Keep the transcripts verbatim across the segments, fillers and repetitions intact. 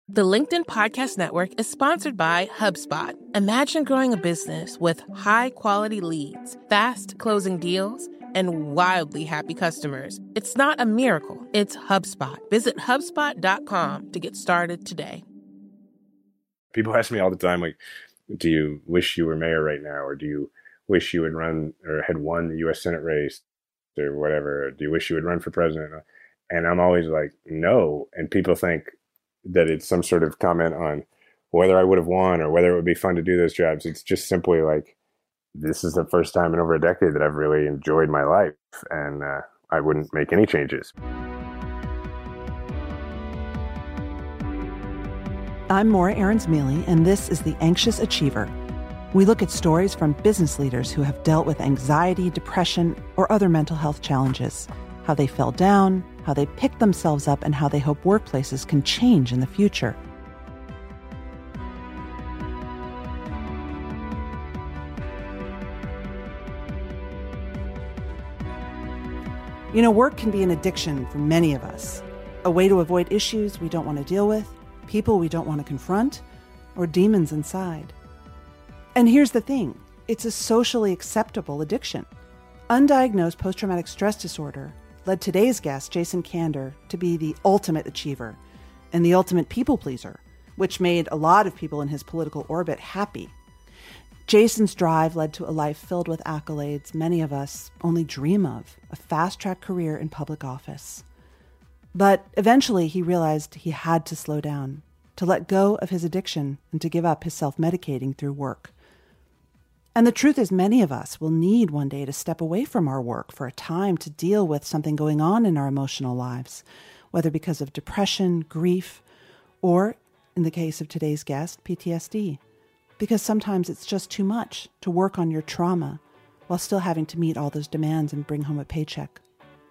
The LinkedIn Podcast Network is sponsored by HubSpot. Imagine growing a business with high-quality leads, fast closing deals, and wildly happy customers. It's not a miracle, it's HubSpot. Visit HubSpot dot com to get started today. People ask me all the time, like, do you wish you were mayor right now? Or do you wish you had run or had won the U S Senate race or whatever? Or do you wish you would run for president? And I'm always like, no. And people think that it's some sort of comment on whether I would have won or whether it would be fun to do those jobs. It's just simply like, this is the first time in over a decade that I've really enjoyed my life, and uh, I wouldn't make any changes. I'm Maura Aarons-Mealy, and this is The Anxious Achiever. We look at stories from business leaders who have dealt with anxiety, depression, or other mental health challenges, how they fell down, how they picked themselves up, and how they hope workplaces can change in the future. You know, work can be an addiction for many of us, a way to avoid issues we don't want to deal with, people we don't want to confront, or demons inside. And here's the thing, it's a socially acceptable addiction. Undiagnosed post-traumatic stress disorder led today's guest, Jason Kander, to be the ultimate achiever and the ultimate people pleaser, which made a lot of people in his political orbit happy. Jason's drive led to a life filled with accolades many of us only dream of, a fast-track career in public office. But eventually he realized he had to slow down, to let go of his addiction and to give up his self-medicating through work. And the truth is, many of us will need one day to step away from our work for a time to deal with something going on in our emotional lives, whether because of depression, grief, or, in the case of today's guest, P T S D. Because sometimes it's just too much to work on your trauma while still having to meet all those demands and bring home a paycheck.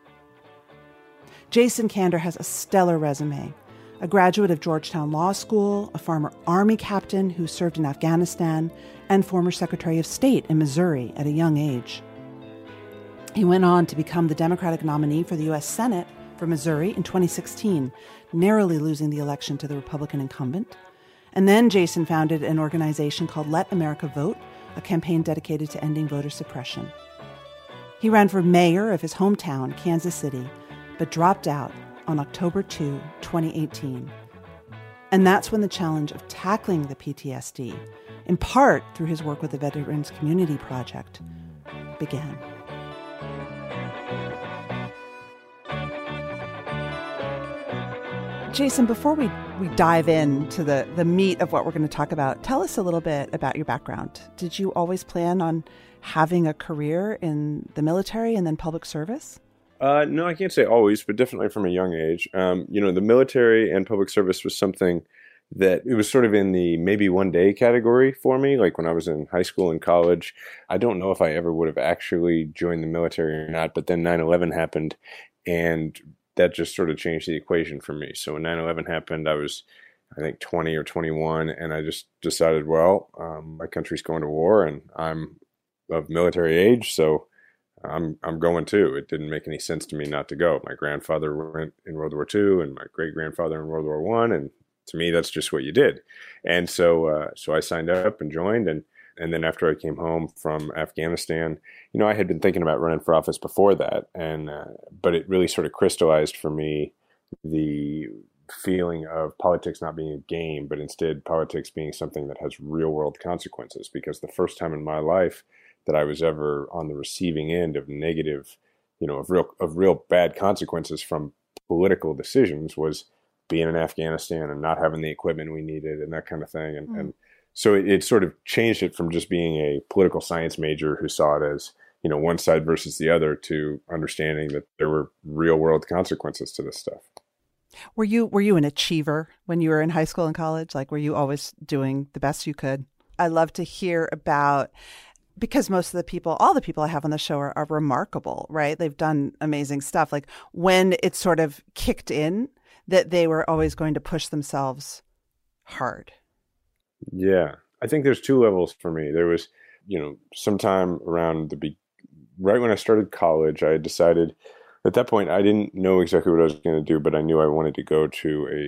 Jason Kander has a stellar resume. A graduate of Georgetown Law School, a former Army captain who served in Afghanistan, and former Secretary of State in Missouri at a young age. He went on to become the Democratic nominee for the U S Senate for Missouri in twenty sixteen, narrowly losing the election to the Republican incumbent. And then Jason founded an organization called Let America Vote, a campaign dedicated to ending voter suppression. He ran for mayor of his hometown, Kansas City, but dropped out on October second, twenty eighteen. And that's when the challenge of tackling the P T S D, in part through his work with the Veterans Community Project, began. Jason, before we, we dive into the, the meat of what we're going to talk about, tell us a little bit about your background. Did you always plan on having a career in the military and then public service? Uh, no, I can't say always, but definitely from a young age. Um, you know, the military and public service was something that it was sort of in the maybe one day category for me. Like when I was in high school and college, I don't know if I ever would have actually joined the military or not, but then nine eleven happened and that just sort of changed the equation for me. So when nine eleven happened, I was, I think, twenty or twenty-one, and I just decided, well, um, my country's going to war and I'm of military age, so I'm I'm going too. It didn't make any sense to me not to go. My grandfather went in World War Two and my great-grandfather in World War One, and to me, that's just what you did. And so uh, so I signed up and joined, and and then after I came home from Afghanistan, you know, I had been thinking about running for office before that, and uh, but it really sort of crystallized for me the feeling of politics not being a game, but instead politics being something that has real-world consequences. Because the first time in my life that I was ever on the receiving end of negative, you know, of real of real bad consequences from political decisions was being in Afghanistan and not having the equipment we needed and that kind of thing. And, mm. and so it, it sort of changed it from just being a political science major who saw it as, you know, one side versus the other to understanding that there were real world consequences to this stuff. Were you were you an achiever when you were in high school and college? Like, were you always doing the best you could? I love to hear about, because most of the people, all the people I have on the show are, are remarkable, right? They've done amazing stuff. Like when it sort of kicked in that they were always going to push themselves hard. Yeah. I think there's two levels for me. There was, you know, sometime around the, be- right when I started college, I decided at that point, I didn't know exactly what I was going to do, but I knew I wanted to go to a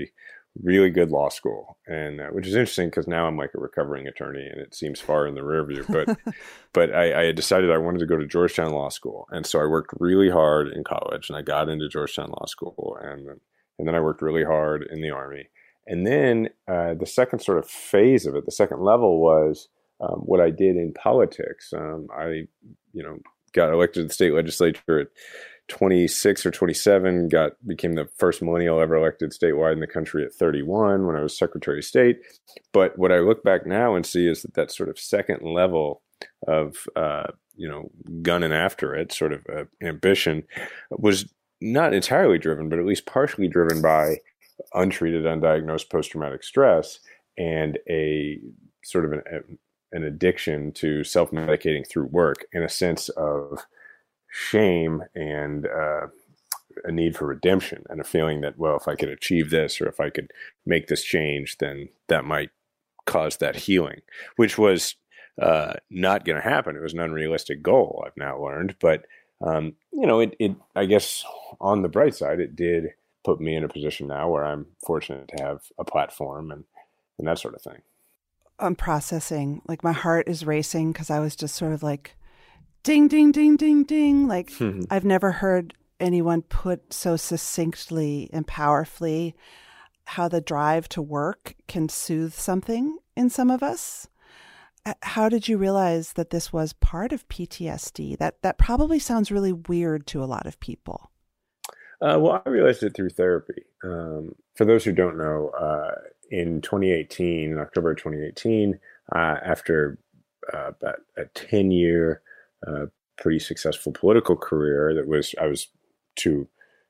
really good law school, and uh, which is interesting because now I'm like a recovering attorney, and it seems far in the rear view. But but I, I had decided I wanted to go to Georgetown Law School, and so I worked really hard in college, and I got into Georgetown Law School, and and then I worked really hard in the Army, and then uh, the second sort of phase of it, the second level was um, what I did in politics. Um, I you know got elected to the state legislature at twenty-six or twenty-seven, got became the first millennial ever elected statewide in the country at thirty-one when I was Secretary of State. But what I look back now and see is that that sort of second level of, uh, you know, gunning after it, sort of uh, ambition, was not entirely driven, but at least partially driven by untreated, undiagnosed post-traumatic stress and a sort of an, an addiction to self-medicating through work and a sense of shame and uh, a need for redemption and a feeling that, well, if I could achieve this or if I could make this change, then that might cause that healing, which was uh, not going to happen. It was an unrealistic goal, I've now learned. But, um, you know, it, it, I guess on the bright side, it did put me in a position now where I'm fortunate to have a platform and, and that sort of thing. I'm processing, like my heart is racing because I was just sort of like, ding, ding, ding, ding, ding. Like I've never heard anyone put so succinctly and powerfully how the drive to work can soothe something in some of us. How did you realize that this was part of P T S D? That that probably sounds really weird to a lot of people. Uh, well, I realized it through therapy. Um, for those who don't know, uh, in twenty eighteen, in October of twenty eighteen, uh, after uh, about a ten-year Uh, pretty successful political career that was, I was to,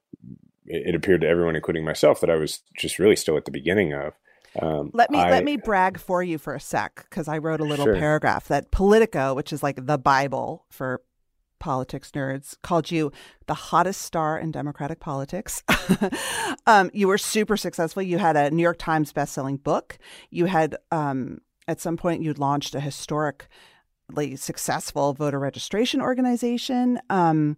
it appeared to everyone, including myself, that I was just really still at the beginning of. Um, let me I, let me brag for you for a sec, because I wrote a little sure. paragraph that Politico, which is like the Bible for politics nerds, called you the hottest star in Democratic politics. um, you were super successful. You had a New York Times bestselling book. You had, um, at some point, you'd launched a historic successful voter registration organization. Um,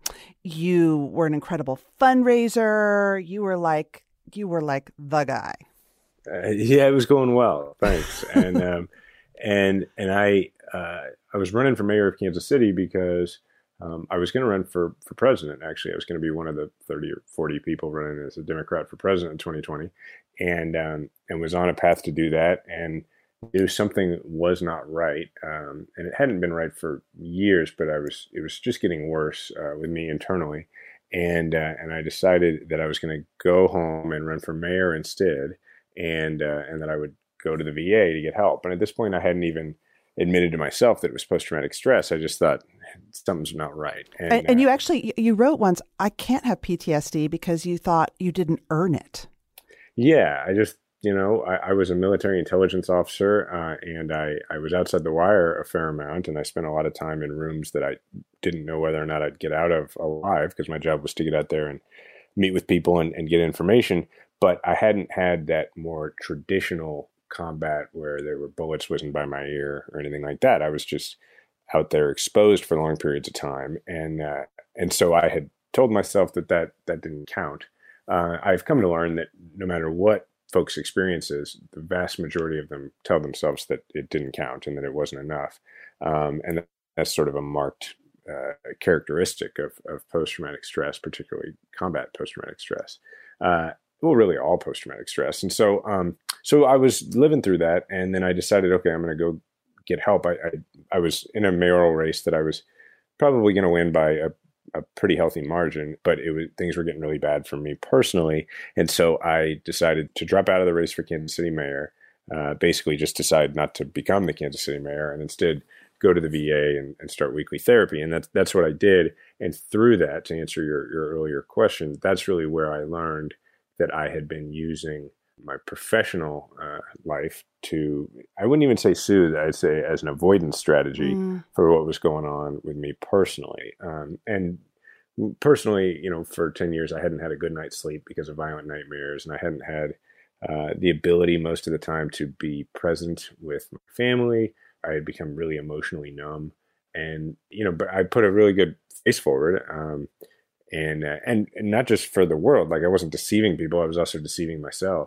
you were an incredible fundraiser. You were like, you were like the guy. Uh, yeah, it was going well. Thanks. and, um, and, and I, uh, I was running for mayor of Kansas City because, um, I was going to run for, for president. Actually, I was going to be one of the thirty or forty people running as a Democrat for president in twenty twenty, and, um, and was on a path to do that. And knew something was not right, um, and it hadn't been right for years. But I was, it was just getting worse uh, with me internally, and uh, and I decided that I was going to go home and run for mayor instead, and uh, and that I would go to the V A to get help. And at this point, I hadn't even admitted to myself that it was post-traumatic stress. I just thought something's not right. And, and, and uh, you actually you wrote once, "I can't have P T S D because you thought you didn't earn it." Yeah, I just. You know, I, I was a military intelligence officer, uh, and I, I was outside the wire a fair amount, and I spent a lot of time in rooms that I didn't know whether or not I'd get out of alive, because my job was to get out there and meet with people and, and get information. But I hadn't had that more traditional combat where there were bullets whizzing by my ear or anything like that. I was just out there exposed for long periods of time, and uh, and so I had told myself that that, that didn't count. Uh, I've come to learn that no matter what folks' experiences, the vast majority of them tell themselves that it didn't count and that it wasn't enough. Um, and that's sort of a marked uh, characteristic of, of post-traumatic stress, particularly combat post-traumatic stress. Uh, well, really all post-traumatic stress. And so um, so I was living through that, and then I decided, okay, I'm going to go get help. I, I, I was in a mayoral race that I was probably going to win by a a pretty healthy margin, but it was, things were getting really bad for me personally. And so I decided to drop out of the race for Kansas City mayor, uh, basically just decide not to become the Kansas City mayor and instead go to the V A and, and start weekly therapy. And that's, that's what I did. And through that, to answer your, your earlier question, that's really where I learned that I had been using my professional uh, life to, I wouldn't even say soothe, I'd say as an avoidance strategy mm. for what was going on with me personally. Um, and personally, you know, for ten years, I hadn't had a good night's sleep because of violent nightmares, and I hadn't had uh, the ability most of the time to be present with my family. I had become really emotionally numb, and, you know, but I put a really good face forward. Um, and, uh, and, and not just for the world, like I wasn't deceiving people, I was also deceiving myself.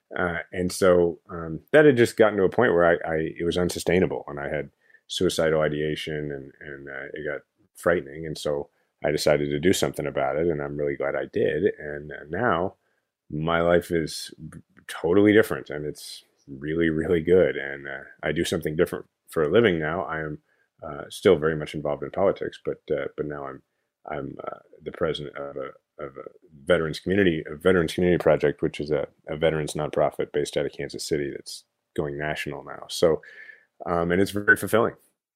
Uh, and so um, that had just gotten to a point where I, I it was unsustainable, and I had suicidal ideation, and and uh, it got frightening. And so I decided to do something about it, and I'm really glad I did. And uh, now my life is totally different, and it's really, really good. And uh, I do something different for a living now. I am uh, still very much involved in politics, but uh, but now I'm I'm uh, the president of a of a veterans community, a veterans community project, which is a, a veterans nonprofit based out of Kansas City that's going national now. So, um, and it's very fulfilling.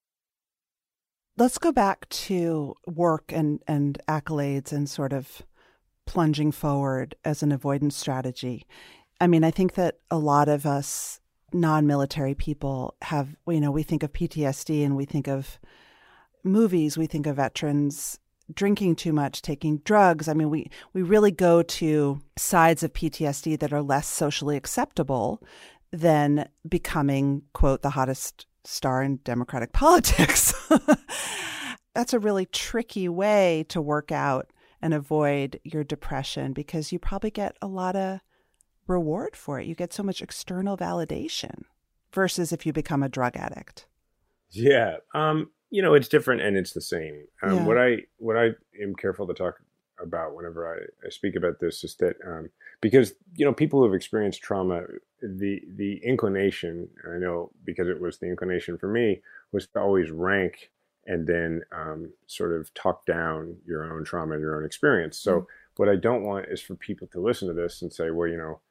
Let's go back to work and, and accolades and sort of plunging forward as an avoidance strategy. I mean, I think that a lot of us non-military people have, you know, we think of P T S D and we think of movies, we think of veterans drinking too much, taking drugs. I mean, we, we really go to sides of P T S D that are less socially acceptable than becoming, quote, the hottest star in Democratic politics. That's a really tricky way to work out and avoid your depression, because you probably get a lot of reward for it. You get so much external validation versus if you become a drug addict. Yeah. Um, you know, it's different and it's the same. Um, Yeah. What I what I am careful to talk about whenever I, I speak about this is that um, because, you know, people who have experienced trauma, the the inclination, I know because it was the inclination for me, was to always rank and then um, sort of talk down your own trauma and your own experience. So mm-hmm. what I don't want is for people to listen to this and say, well, you know,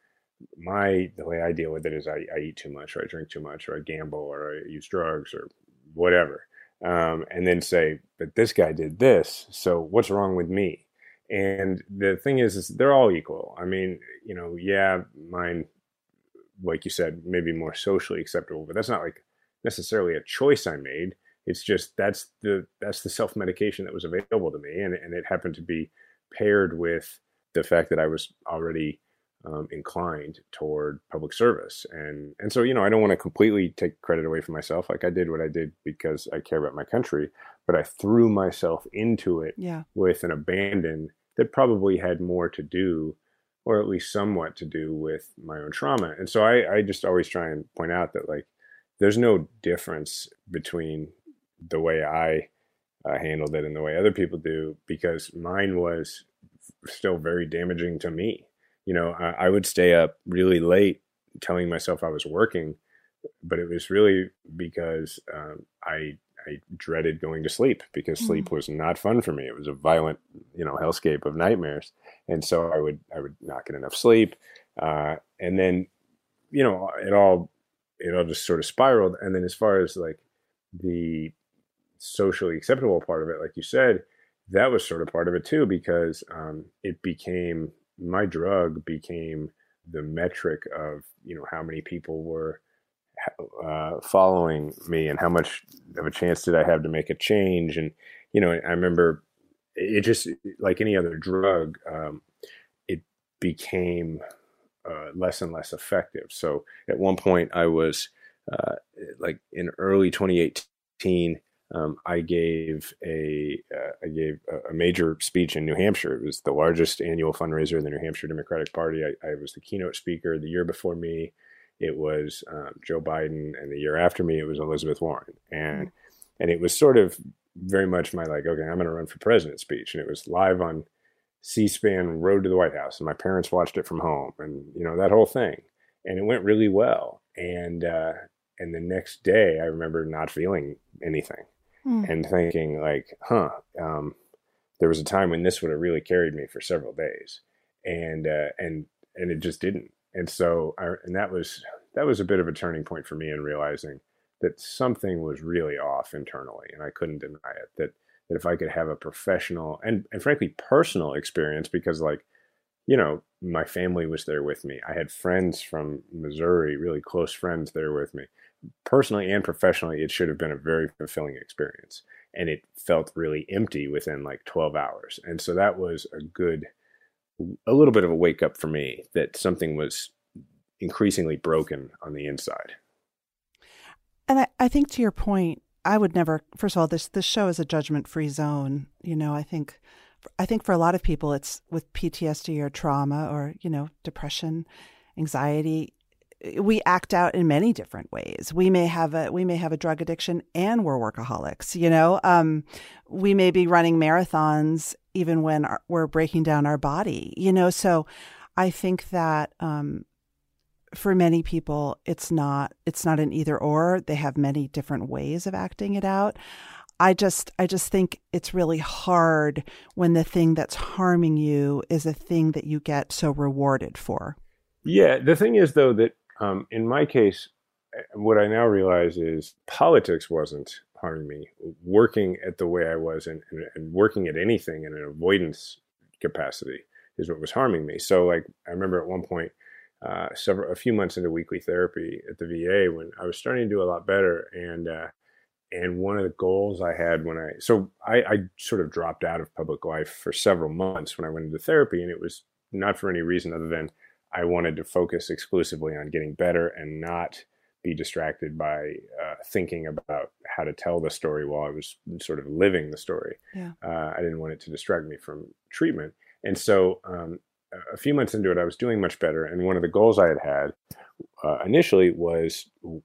my the way I deal with it is I, I eat too much, or I drink too much, or I gamble, or I use drugs, or whatever. Um, and then say, but this guy did this, so what's wrong with me? And the thing is, is they're all equal. I mean, you know, yeah, mine, like you said, maybe more socially acceptable, but that's not like necessarily a choice I made. It's just that's the that's the self-medication that was available to me, and and it happened to be paired with the fact that I was already um, inclined toward public service, and and so you know I don't want to completely take credit away from myself. Like I did what I did because I care about my country, but I threw myself into it yeah. with an abandon that probably had more to do, or at least somewhat to do, with my own trauma. And so I, I just always try and point out that like there's no difference between the way I uh, handled it and the way other people do, because mine was still very damaging to me. You know, I, I would stay up really late telling myself I was working, but it was really because um, I I dreaded going to sleep, because mm. sleep was not fun for me. It was a violent, you know, hellscape of nightmares. And so I would I would not get enough sleep. Uh, and then, you know, it all it all just sort of spiraled. And then as far as like the socially acceptable part of it, like you said, that was sort of part of it too, because um, it became, my drug became the metric of, you know, how many people were uh, following me and how much of a chance did I have to make a change. And, you know, I remember it just, like any other drug, um, it became uh, less and less effective. So at one point I was uh, like in early twenty eighteen, Um, I gave a uh, I gave a, a major speech in New Hampshire. It was the largest annual fundraiser in the New Hampshire Democratic Party. I, I was the keynote speaker. The year before me, it was um, Joe Biden, and the year after me, it was Elizabeth Warren. And and it was sort of very much my like, okay, I'm going to run for president speech. And it was live on C-SPAN, Road to the White House, and my parents watched it from home, and you know that whole thing. And it went really well. And uh, and the next day, I remember not feeling anything. Hmm. And thinking like, huh, um, there was a time when this would have really carried me for several days, and uh, and and it just didn't. And so, I, and that was that was a bit of a turning point for me in realizing that something was really off internally, and I couldn't deny it. That that if I could have a professional and and frankly personal experience, because like, you know, my family was there with me. I had friends from Missouri, really close friends there with me. Personally and professionally, it should have been a very fulfilling experience. And it felt really empty within like twelve hours. And so that was a good, a little bit of a wake up for me that something was increasingly broken on the inside. And I, I think to your point, I would never, first of all, this, this show is a judgment-free zone. You know, I think, I think for a lot of people, it's with P T S D or trauma or, you know, depression. anxiety, we act out in many different ways. We may have a we may have a drug addiction and we're workaholics. You know, um, we may be running marathons even when our, we're breaking down our body. You know, so I think that um, for many people, it's not it's not an either or. They have many different ways of acting it out. I just I just think it's really hard when the thing that's harming you is a thing that you get so rewarded for. Yeah, the thing is though that. Um, in my case, what I now realize is politics wasn't harming me. Working at the way I was and, and, and working at anything in an avoidance capacity is what was harming me. So like, I remember at one point, uh, several, a few months into weekly therapy at the V A when I was starting to do a lot better. And, uh, and one of the goals I had when I, so I, I sort of dropped out of public life for several months when I went into therapy, and it was not for any reason other than I wanted to focus exclusively on getting better and not be distracted by uh, thinking about how to tell the story while I was sort of living the story. Yeah. Uh, I didn't want it to distract me from treatment. And so um, a few months into it, I was doing much better. And one of the goals I had had uh, initially was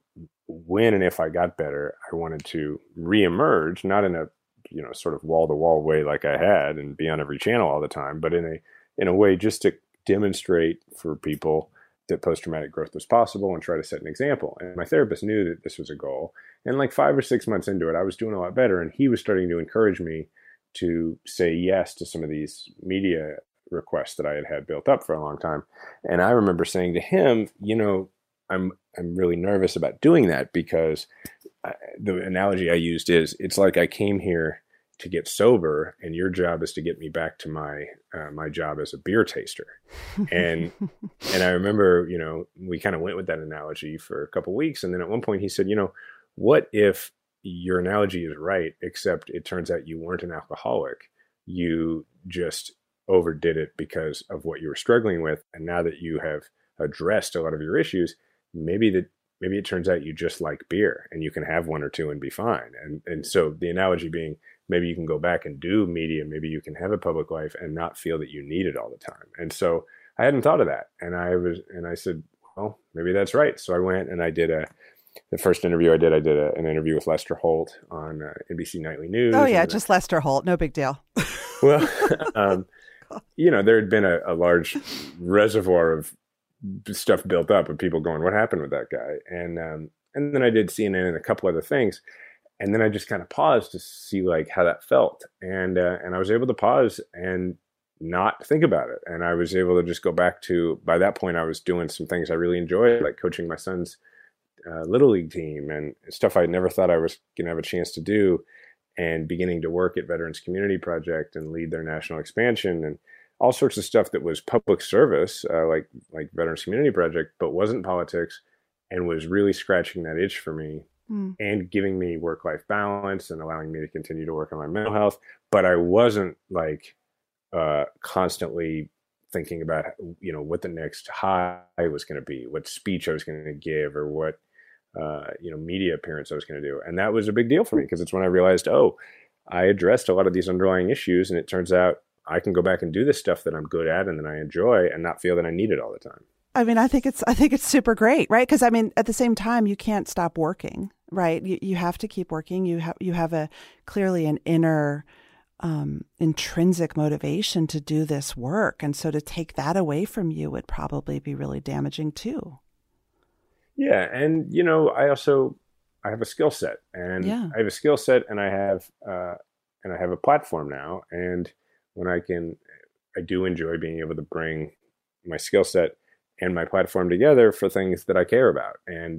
when and if I got better, I wanted to reemerge, not in a you know sort of wall-to-wall way like I had and be on every channel all the time, but in a in a way just to demonstrate for people that post-traumatic growth was possible and try to set an example. And my therapist knew that this was a goal. And like five or six months into it, I was doing a lot better. And he was starting to encourage me to say yes to some of these media requests that I had had built up for a long time. And I remember saying to him, you know, I'm I'm really nervous about doing that because I, the analogy I used is it's like I came here to get sober, and your job is to get me back to my uh, my job as a beer taster. And and I remember, you know, we kind of went with that analogy for a couple of weeks, and then at one point he said, you know, what if your analogy is right, except it turns out you weren't an alcoholic, you just overdid it because of what you were struggling with, and now that you have addressed a lot of your issues, maybe that maybe it turns out you just like beer, and you can have one or two and be fine. And and so the analogy being, maybe you can go back and do media. Maybe you can have a public life and not feel that you need it all the time. And so I hadn't thought of that. And I was, and I said, well, maybe that's right. So I went and I did a, the first interview I did, I did a, an interview with Lester Holt on uh, N B C Nightly News. Oh yeah. Just I, Lester Holt. No big deal. Well, um, you know, there had been a, a large reservoir of stuff built up of people going, what happened with that guy? And, um, and then I did C N N and a couple other things. And then I just kind of paused to see like how that felt. And, uh, and I was able to pause and not think about it. And I was able to just go back to, by that point, I was doing some things I really enjoyed, like coaching my son's uh, Little League team and stuff I never thought I was going to have a chance to do, and beginning to work at Veterans Community Project and lead their national expansion and all sorts of stuff that was public service, uh, like, like Veterans Community Project, but wasn't politics, and was really scratching that itch for me. Mm. And giving me work-life balance and allowing me to continue to work on my mental health. But I wasn't like uh, constantly thinking about, you know, what the next high was going to be, what speech I was going to give, or what, uh, you know, media appearance I was going to do. And that was a big deal for me because it's when I realized, oh, I addressed a lot of these underlying issues, and it turns out I can go back and do this stuff that I'm good at and that I enjoy and not feel that I need it all the time. I mean, I think it's I think it's super great, right? Because I mean, at the same time, you can't stop working, right? You you have to keep working. You have you have a clearly an inner um, intrinsic motivation to do this work, and so to take that away from you would probably be really damaging too. Yeah, and you know, I also I have a skill set, and yeah. I have a skill set, and I have uh, and I have a platform now, and when I can, I do enjoy being able to bring my skill set and my platform together for things that I care about. And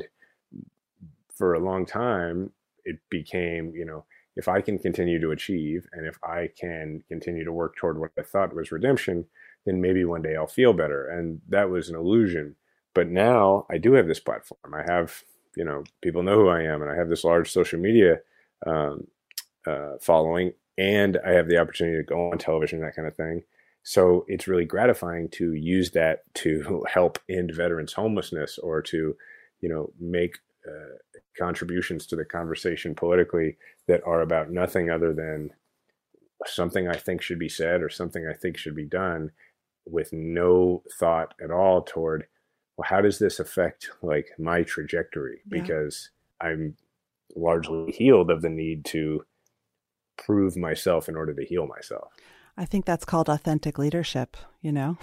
for a long time, it became, you know, if I can continue to achieve and if I can continue to work toward what I thought was redemption, then maybe one day I'll feel better. And that was an illusion. But now I do have this platform. I have, you know, people know who I am, and I have this large social media um, uh, following, and I have the opportunity to go on television, that kind of thing. So it's really gratifying to use that to help end veterans' homelessness, or to, you know, make uh, contributions to the conversation politically that are about nothing other than something I think should be said or something I think should be done, with no thought at all toward well, how does this affect like my trajectory? Yeah. Because I'm largely healed of the need to prove myself in order to heal myself. I think that's called authentic leadership, you know?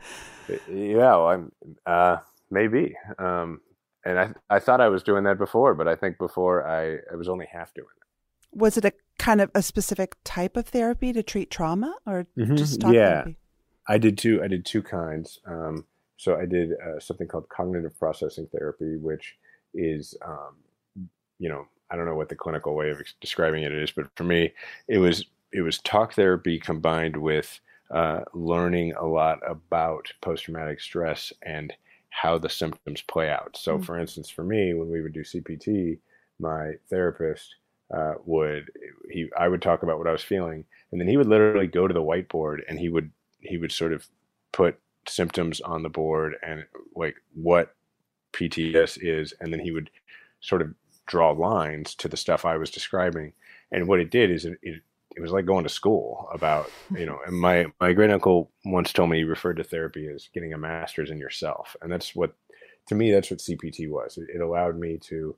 Yeah, well, I'm uh, maybe. Um, and I I thought I was doing that before, but I think before I, I was only half doing it. Was it a kind of a specific type of therapy to treat trauma, or Mm-hmm. just talk Yeah, therapy? I did two. I did two kinds. Um, so I did uh, something called cognitive processing therapy, which is, um, you know, I don't know what the clinical way of ex- describing it is, but for me, it was it was talk therapy combined with uh, learning a lot about post-traumatic stress and how the symptoms play out. So, Mm. for instance, for me, when we would do C P T, my therapist uh, would he I would talk about what I was feeling, and then he would literally go to the whiteboard and he would he would sort of put symptoms on the board and like what P T S is, and then he would sort of draw lines to the stuff I was describing. And what it did is it, it, it was like going to school about, you know, and my, my great uncle once told me he referred to therapy as getting a master's in yourself. And that's what, to me, that's what C P T was. It, it allowed me to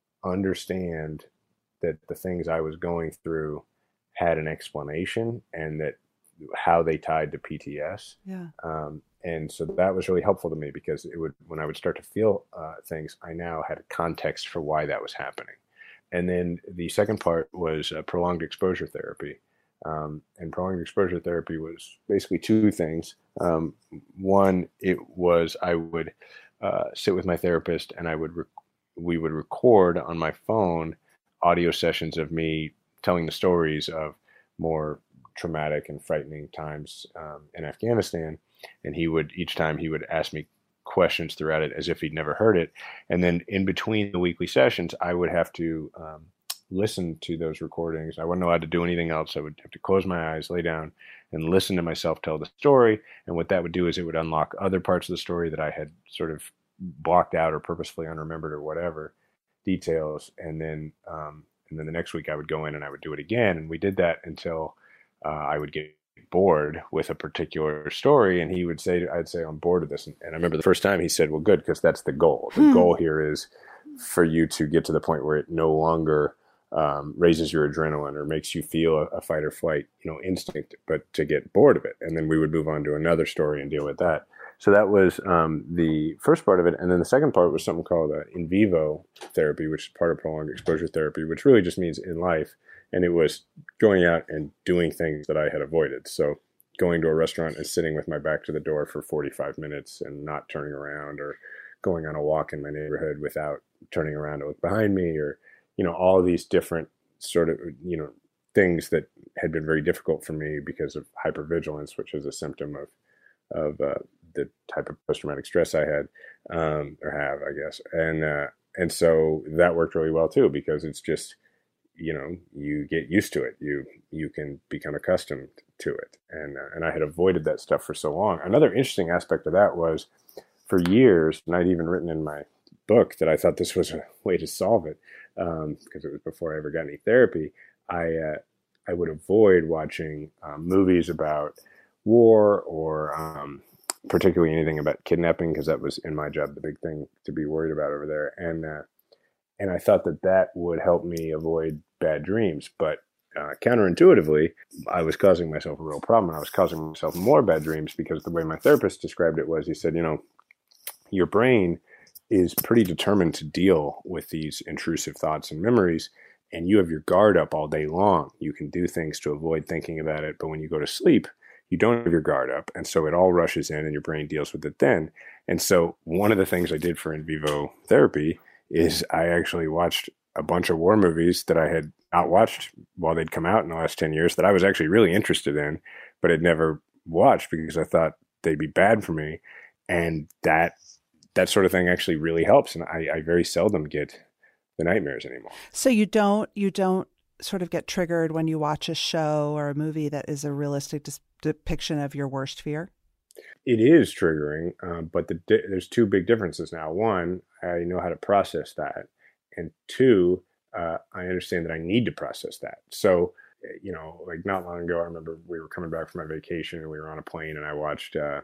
understand that the things I was going through had an explanation and that how they tied to P T S. Yeah. Um, and so that was really helpful to me because it would, when I would start to feel uh, things, I now had a context for why that was happening. And then the second part was uh, prolonged exposure therapy. Um, and prolonged exposure therapy was basically two things. Um, one, it was I would uh, sit with my therapist and I would rec- we would record on my phone audio sessions of me telling the stories of more traumatic and frightening times um, in Afghanistan. And he would, each time he would ask me questions throughout it as if he'd never heard it. And then in between the weekly sessions, I would have to um, listen to those recordings. I wasn't allowed to do anything else. I would have to close my eyes, lay down, and listen to myself tell the story. And what that would do is it would unlock other parts of the story that I had sort of blocked out or purposefully unremembered or whatever details. And then, um, and then the next week I would go in and I would do it again. And we did that until uh, I would get bored with a particular story, and he would say, I'd say, I'm bored of this. And, and I remember the first time he said, well, good, because that's the goal. The Hmm. goal here is for you to get to the point where it no longer um, raises your adrenaline or makes you feel a, a fight or flight, you know, instinct, but to get bored of it. And then we would move on to another story and deal with that. So that was um, the first part of it. And then the second part was something called uh, in vivo therapy, which is part of prolonged exposure therapy, which really just means in life. And it was going out and doing things that I had avoided. So going to a restaurant and sitting with my back to the door for forty-five minutes and not turning around, or going on a walk in my neighborhood without turning around to look behind me, or, you know, all of these different sort of, you know, things that had been very difficult for me because of hypervigilance, which is a symptom of, of uh, the type of post-traumatic stress I had, um, or have, I guess. And, uh, and so that worked really well too, because it's just, you know, you get used to it. You you can become accustomed to it. And uh, and I had avoided that stuff for so long. Another interesting aspect of that was, for years, and I'd even written in my book that I thought this was a way to solve it, um, because it was before I ever got any therapy. I uh, I would avoid watching um, movies about war or um, particularly anything about kidnapping, because that was in my job the big thing to be worried about over there. And uh, And I thought that that would help me avoid bad dreams. But uh, counterintuitively, I was causing myself a real problem. And I was causing myself more bad dreams, because the way my therapist described it was, he said, you know, your brain is pretty determined to deal with these intrusive thoughts and memories. And you have your guard up all day long. You can do things to avoid thinking about it. But when you go to sleep, you don't have your guard up. And so it all rushes in and your brain deals with it then. And so one of the things I did for in vivo therapy is I actually watched a bunch of war movies that I had not watched while they'd come out in the last ten years that I was actually really interested in, but had never watched because I thought they'd be bad for me. And that that sort of thing actually really helps. And I, I very seldom get the nightmares anymore. So you don't you don't sort of get triggered when you watch a show or a movie that is a realistic dis- depiction of your worst fear? It is triggering, um, but the, there's two big differences now. One, I know how to process that. And two, uh, I understand that I need to process that. So, you know, like not long ago, I remember we were coming back from my vacation and we were on a plane and I watched uh,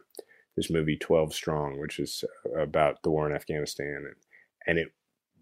this movie twelve Strong, which is about the war in Afghanistan, and and it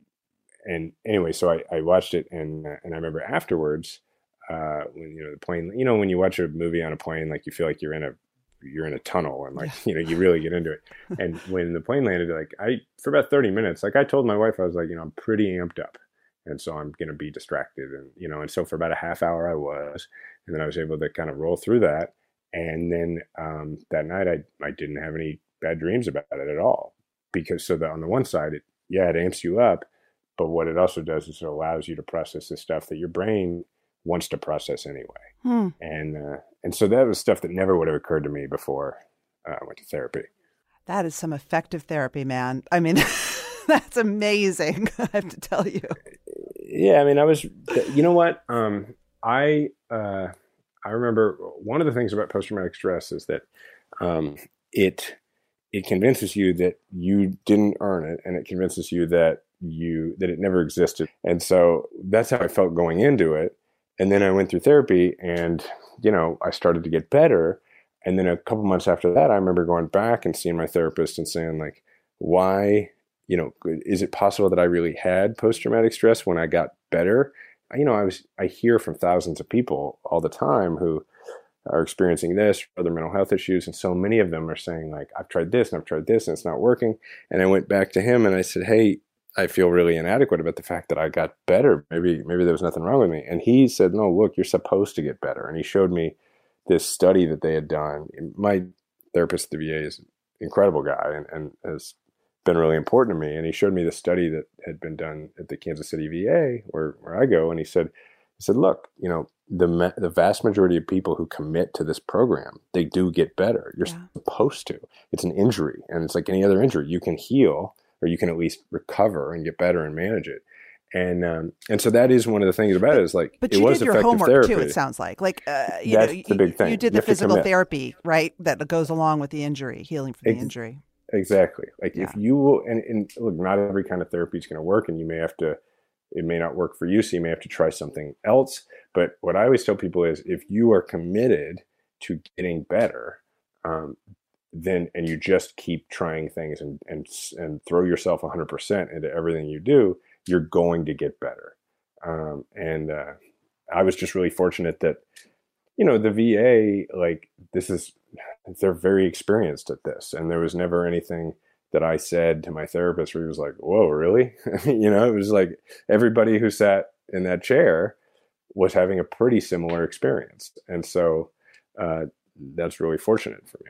and anyway, so I, I watched it, and uh, and I remember afterwards, uh, when you know the plane, you know, when you watch a movie on a plane, like you feel like you're in a you're in a tunnel, and like you know you really get into it. And when the plane landed, like I for about thirty minutes, like I told my wife, I was like, you know, I'm pretty amped up, and so I'm gonna be distracted, and you know, and so for about a half hour I was, and then I was able to kind of roll through that, and then um, that night I I didn't have any bad dreams about it at all, because so that on the one side, it yeah, it amps you up. But what it also does is it allows you to process the stuff that your brain wants to process anyway. Hmm. And uh, and so that was stuff that never would have occurred to me before uh, I went to therapy. That is some effective therapy, man. I mean, that's amazing, I have to tell you. Yeah, I mean, I was, you know what? Um, I uh, I remember one of the things about post-traumatic stress is that um, it it convinces you that you didn't earn it, and it convinces you that you that it never existed. And so that's how I felt going into it. And then I went through therapy, and you know I started to get better. And then a couple months after that, I remember going back and seeing my therapist and saying, like, why, you know, is it possible that I really had post-traumatic stress when I got better? You know, I was I hear from thousands of people all the time who are experiencing this, other mental health issues, and so many of them are saying, like, I've tried this and I've tried this and it's not working. And I went back to him and I said, hey, I feel really inadequate about the fact that I got better. Maybe maybe there was nothing wrong with me. And he said, no, look, you're supposed to get better. And he showed me this study that they had done. My therapist at the V A is an incredible guy and, and has been really important to me. And he showed me the study that had been done at the Kansas City V A, where, where I go. And he said, he said, look, you know, the the vast majority of people who commit to this program, they do get better. You're yeah. supposed to. It's an injury. And it's like any other injury. You can heal, or you can at least recover and get better and manage it. And um, and so that is one of the things about it is like, but it you was did your effective homework therapy. Too, it sounds like. Like, uh, you That's know, the big thing. You did you the physical commit. therapy, right? That goes along with the injury, healing from Ex- the injury. Exactly. Like yeah. if you will, and, and look, not every kind of therapy is going to work, and you may have to, it may not work for you, so you may have to try something else. But what I always tell people is if you are committed to getting better, um, then and you just keep trying things and and and throw yourself one hundred percent into everything you do, you're going to get better. Um, and uh, I was just really fortunate that, you know, the V A, like this is, they're very experienced at this, and there was never anything that I said to my therapist where he was like, whoa, really? You know, it was like everybody who sat in that chair was having a pretty similar experience. And so uh, that's really fortunate for me.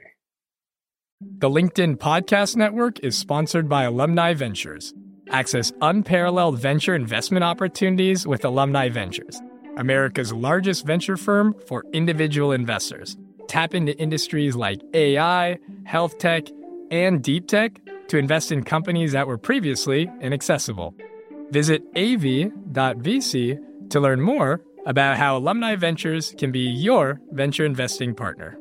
The LinkedIn Podcast Network is sponsored by Alumni Ventures. Access unparalleled venture investment opportunities with Alumni Ventures, America's largest venture firm for individual investors. Tap into industries like A I, health tech, and deep tech to invest in companies that were previously inaccessible. Visit a v dot v c to learn more about how Alumni Ventures can be your venture investing partner.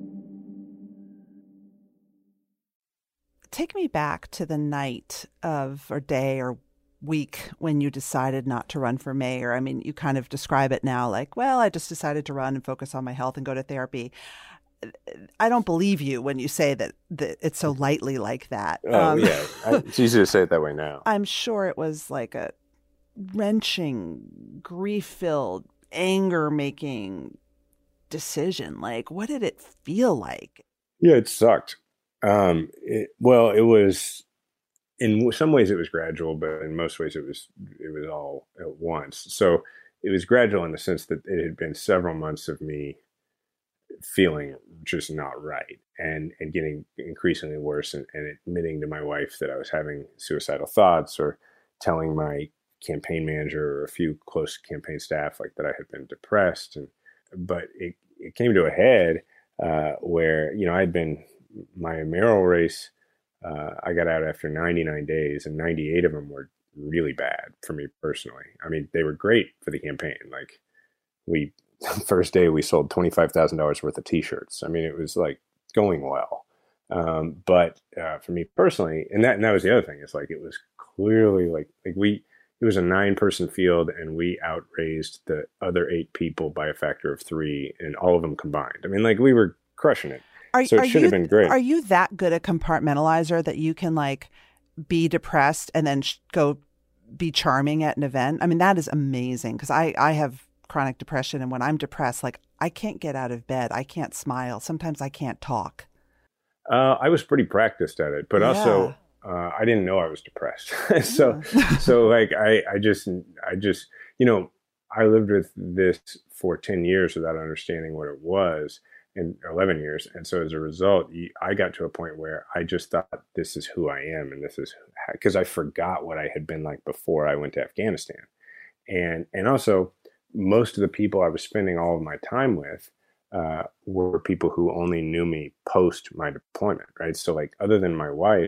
Take me back to the night of, or day or week when you decided not to run for mayor. I mean, you kind of describe it now like, well, I just decided to run and focus on my health and go to therapy. I don't believe you when you say that, that it's so lightly like that. Oh, um, yeah. I, it's easy to say it that way now. I'm sure it was like a wrenching, grief-filled, anger-making decision. Like, what did it feel like? Yeah, it sucked. Um, it, well, it was, in some ways it was gradual, but in most ways it was, it was all at once. So it was gradual in the sense that it had been several months of me feeling just not right and, and getting increasingly worse and, and admitting to my wife that I was having suicidal thoughts, or telling my campaign manager or a few close campaign staff like that I had been depressed. And, but it, it came to a head uh, where, you know, I'd been, my mayoral race, uh, I got out after ninety-nine days, and ninety-eight of them were really bad for me personally. I mean, they were great for the campaign. Like we, first day we sold twenty-five thousand dollars worth of t-shirts. I mean, it was like going well. Um, but uh, for me personally, and that, and that was the other thing, is like, it was clearly like, like we, it was a nine person field, and we outraised the other eight people by a factor of three, and all of them combined. I mean, like we were crushing it. are, so it are should you, have been great. Are you that good a compartmentalizer that you can like be depressed and then sh- go be charming at an event? I mean, that is amazing because I, I have chronic depression. And when I'm depressed, like I can't get out of bed. I can't smile. Sometimes I can't talk. Uh, I was pretty practiced at it, but Yeah. also uh, I didn't know I was depressed. so, Yeah. so like I, I just, I just, you know, I lived with this for ten years without understanding what it was, and eleven years. And so as a result, I got to a point where I just thought this is who I am. And this is because I forgot what I had been like before I went to Afghanistan. And, and also most of the people I was spending all of my time with uh, were people who only knew me post my deployment, right? So like other than my wife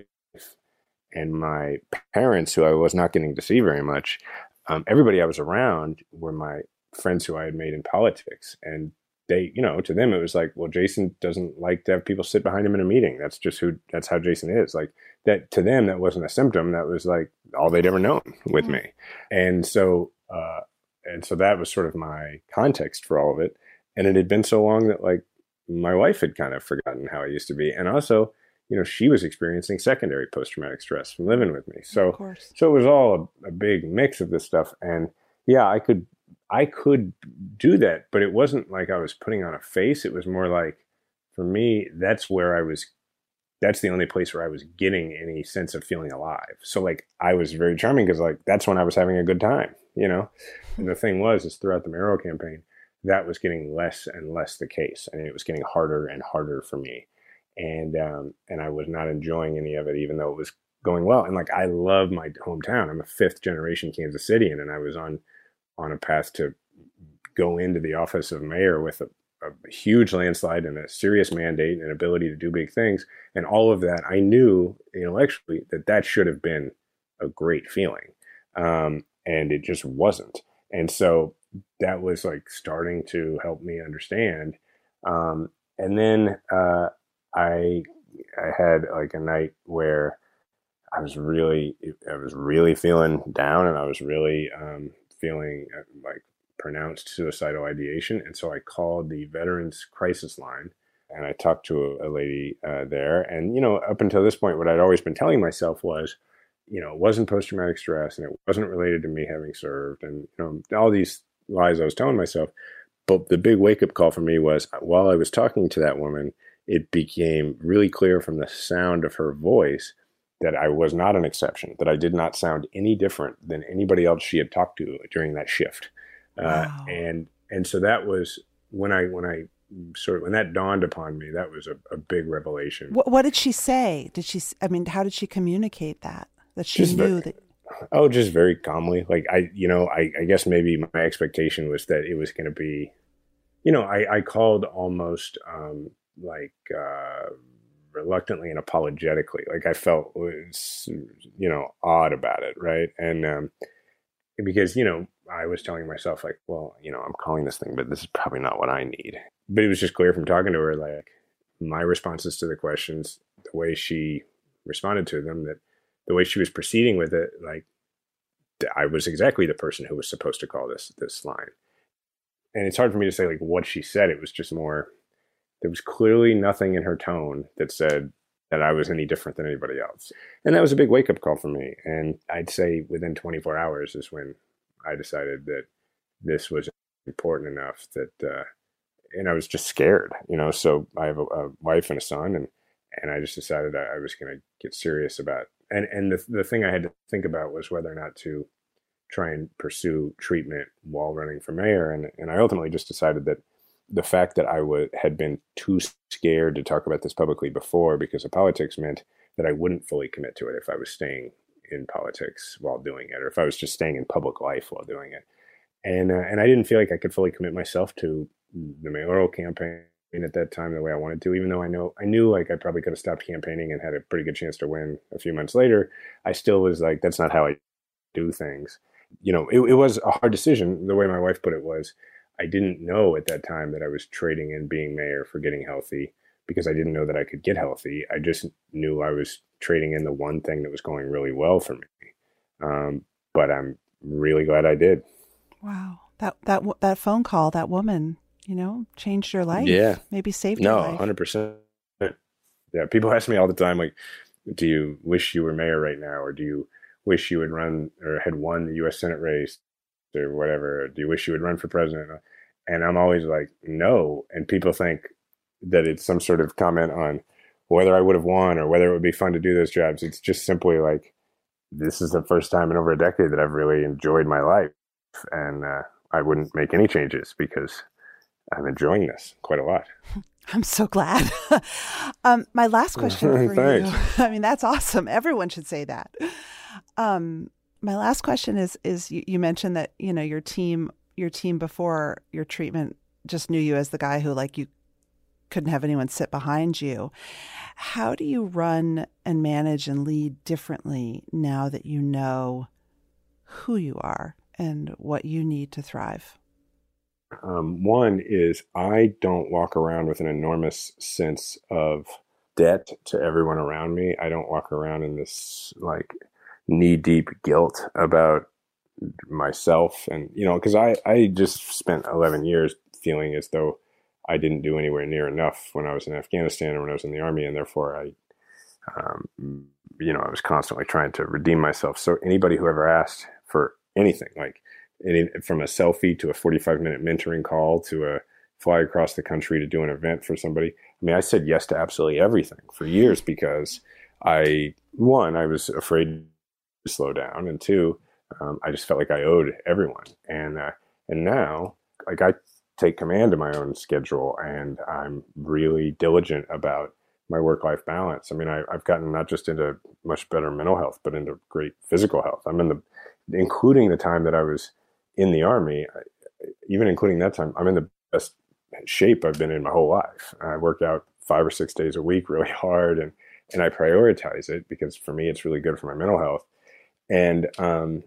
and my parents, who I was not getting to see very much, um, everybody I was around were my friends who I had made in politics. And they, you know, to them, it was like, well, Jason doesn't like to have people sit behind him in a meeting. That's just who, that's how Jason is. Like that to them, that wasn't a symptom. That was like all they'd ever known with mm-hmm. me. And so, uh, and so that was sort of my context for all of it. And it had been so long that like my wife had kind of forgotten how I used to be. And also, you know, she was experiencing secondary post-traumatic stress from living with me. So, so it was all a, a big mix of this stuff. And yeah, I could, I could do that, but it wasn't like I was putting on a face. It was more like, for me, that's where I was, that's the only place where I was getting any sense of feeling alive. So like, I was very charming because like, that's when I was having a good time, you know? And the thing was, is throughout the mayoral campaign, that was getting less and less the case. I mean, it was getting harder and harder for me. And, um, and I was not enjoying any of it, even though it was going well. And like, I love my hometown. I'm a fifth generation Kansas Citian, and I was on, on a path to go into the office of mayor with a, a huge landslide and a serious mandate and ability to do big things. And all of that, I knew intellectually that that should have been a great feeling. Um, and it just wasn't. And so that was like starting to help me understand. Um, and then, uh, I, I had like a night where I was really, I was really feeling down, and I was really, um, feeling like pronounced suicidal ideation. And so I called the Veterans Crisis Line, and I talked to a, a lady uh, there. And, you know, up until this point, what I'd always been telling myself was, you know, it wasn't post-traumatic stress, and it wasn't related to me having served, and, you know, all these lies I was telling myself. But the big wake-up call for me was, while I was talking to that woman, it became really clear from the sound of her voice that I was not an exception, that I did not sound any different than anybody else she had talked to during that shift. Uh, wow. And and so that was when I when I sort of when that dawned upon me, that was a, a big revelation. What, what did she say? Did she? I mean, how did she communicate that? That she just knew very, that. Oh, just very calmly. Like I, you know, I, I guess maybe my expectation was that it was going to be, you know, I, I called almost um, like. Uh, reluctantly and apologetically. Like I felt was, you know, odd about it. Right. And, um, because, you know, I was telling myself like, well, you know, I'm calling this thing, but this is probably not what I need. But it was just clear from talking to her, like my responses to the questions, the way she responded to them, that the way she was proceeding with it, like I was exactly the person who was supposed to call this, this line. And it's hard for me to say like what she said. It was just more, there was clearly nothing in her tone that said that I was any different than anybody else. And that was a big wake-up call for me. And I'd say within twenty-four hours is when I decided that this was important enough that, uh, and I was just scared, you know, so I have a, a wife and a son, and, and I just decided I, I was going to get serious about, and, and the, the thing I had to think about was whether or not to try and pursue treatment while running for mayor. And, and I ultimately just decided that the fact that I w- had been too scared to talk about this publicly before because of politics meant that I wouldn't fully commit to it if I was staying in politics while doing it, or if I was just staying in public life while doing it. And uh, and I didn't feel like I could fully commit myself to the mayoral campaign at that time the way I wanted to, even though I know I knew like I probably could have stopped campaigning and had a pretty good chance to win a few months later. I still was like, that's not how I do things. You know, it, it was a hard decision. The way my wife put it was, I didn't know at that time that I was trading in being mayor for getting healthy, because I didn't know that I could get healthy. I just knew I was trading in the one thing that was going really well for me. Um, but I'm really glad I did. Wow. That, that, that phone call, that woman, you know, changed your life. Yeah. Maybe saved no, your life. one hundred percent. Yeah. People ask me all the time, like, do you wish you were mayor right now? Or do you wish you would run or had won the U S Senate race or whatever? Or do you wish you would run for president? And I'm always like, no. And people think that it's some sort of comment on whether I would have won or whether it would be fun to do those jobs. It's just simply like, this is the first time in over a decade that I've really enjoyed my life. And uh, I wouldn't make any changes because I'm enjoying this quite a lot. I'm so glad. um, my last question for Thanks. you. I mean, that's awesome. Everyone should say that. Um, my last question is, is you, you mentioned that, you know, your team, your team before your treatment just knew you as the guy who, like, you couldn't have anyone sit behind you. How do you run and manage and lead differently now that you know who you are and what you need to thrive? Um, one is I don't walk around with an enormous sense of debt to everyone around me. I don't walk around in this like knee-deep guilt about myself. And, you know, because I, I just spent eleven years feeling as though I didn't do anywhere near enough when I was in Afghanistan or when I was in the Army. And therefore, I, um, you know, I was constantly trying to redeem myself. So anybody who ever asked for anything, like any, from a selfie to a forty-five minute mentoring call to a fly across the country to do an event for somebody, I mean, I said yes to absolutely everything for years because I, one, I was afraid to slow down. And two, um, I just felt like I owed everyone. And, uh, and now, like, I take command of my own schedule and I'm really diligent about my work-life balance. I mean, I, I've gotten not just into much better mental health, but into great physical health. I'm in the, including the time that I was in the Army, even including that time, I'm in the best shape I've been in my whole life. I work out five or six days a week really hard, and, and I prioritize it because for me, it's really good for my mental health. And, um,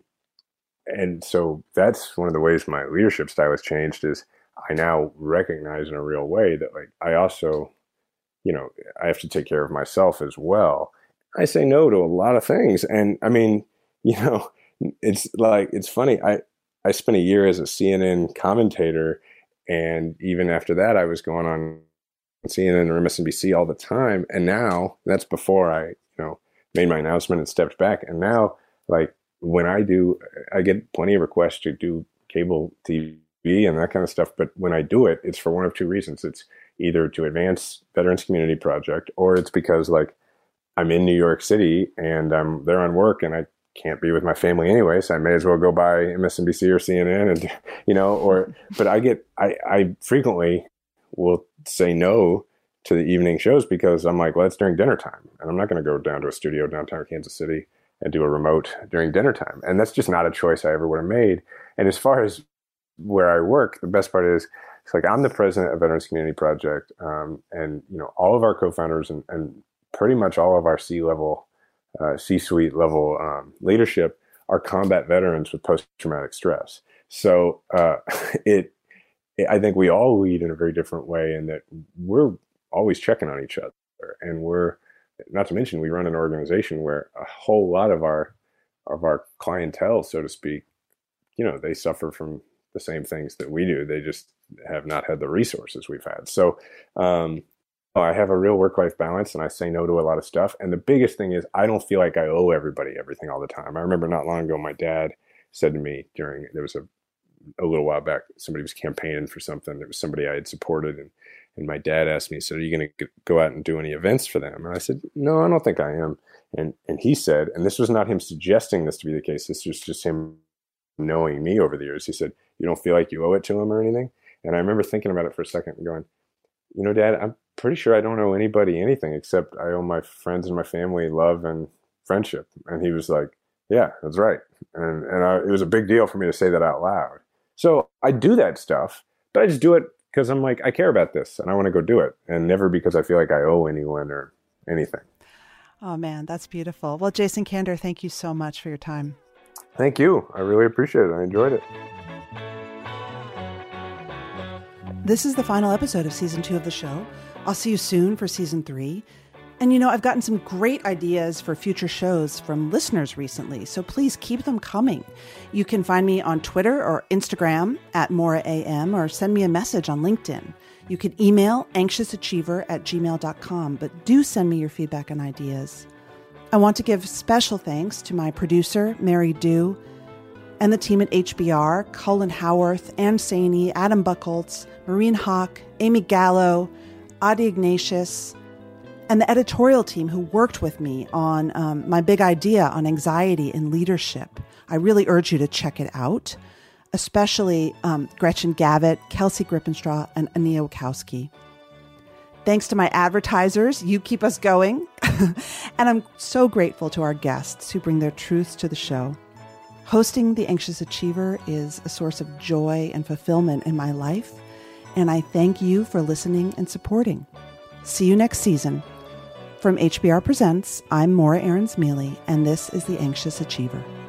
and so that's one of the ways my leadership style has changed is I now recognize in a real way that, like, I also, you know, I have to take care of myself as well. I say no to a lot of things. And I mean, you know, it's like, it's funny. I, I spent a year as a C N N commentator. And even after that, I was going on C N N or M S N B C all the time. And now that's before I, you know, made my announcement and stepped back. And now, like, when I do, I get plenty of requests to do cable T V and that kind of stuff. But when I do it, it's for one of two reasons. It's either to advance Veterans Community Project, or it's because, like, I'm in New York City and I'm there on work and I can't be with my family anyway, so I may as well go by M S N B C or C N N and, you know, or, but I get, I, I frequently will say no to the evening shows because I'm like, well, it's during dinner time and I'm not going to go down to a studio downtown Kansas City and do a remote during dinner time. And that's just not a choice I ever would have made. And as far as where I work, the best part is it's like I'm the president of Veterans Community Project, um, and, you know, all of our co-founders and, and pretty much all of our C-level, uh, C-suite level um, leadership are combat veterans with post-traumatic stress. So uh, it, it, I think we all lead in a very different way, in that we're always checking on each other, and we're, not to mention, we run an organization where a whole lot of our of our clientele, so to speak, you know, they suffer from the same things that we do. They just have not had the resources we've had. So um, I have a real work-life balance, and I say no to a lot of stuff. And the biggest thing is I don't feel like I owe everybody everything all the time. I remember not long ago, my dad said to me during, there was a, a little while back, somebody was campaigning for something. There was somebody I had supported, and And my dad asked me, he said, are you going to go out and do any events for them? And I said, no, I don't think I am. And and he said, and this was not him suggesting this to be the case, this was just him knowing me over the years. He said, you don't feel like you owe it to him or anything? And I remember thinking about it for a second and going, you know, Dad, I'm pretty sure I don't owe anybody anything except I owe my friends and my family love and friendship. And he was like, yeah, that's right. And, and I, it was a big deal for me to say that out loud. So I do that stuff, but I just do it because I'm like, I care about this and I want to go do it, and never because I feel like I owe anyone or anything. Oh, man, that's beautiful. Well, Jason Kander, thank you so much for your time. Thank you. I really appreciate it. I enjoyed it. This is the final episode of season two of the show. I'll see you soon for season three. And you know, I've gotten some great ideas for future shows from listeners recently, so please keep them coming. You can find me on Twitter or Instagram at Maura A M, or send me a message on LinkedIn. You can email anxiousachiever at gmail dot com, but do send me your feedback and ideas. I want to give special thanks to my producer, Mary Dew, and the team at H B R, Colin Howarth, Ann Saney, Adam Buchholz, Maureen Hawk, Amy Gallo, Adi Ignatius, and the editorial team who worked with me on um, my big idea on anxiety in leadership. I really urge you to check it out, especially um, Gretchen Gavitt, Kelsey Grippenstraw, and Ania Wachowski. Thanks to my advertisers, you keep us going. And I'm so grateful to our guests who bring their truths to the show. Hosting The Anxious Achiever is a source of joy and fulfillment in my life, and I thank you for listening and supporting. See you next season. From H B R Presents, I'm Maura Aarons-Mealy, and this is The Anxious Achiever.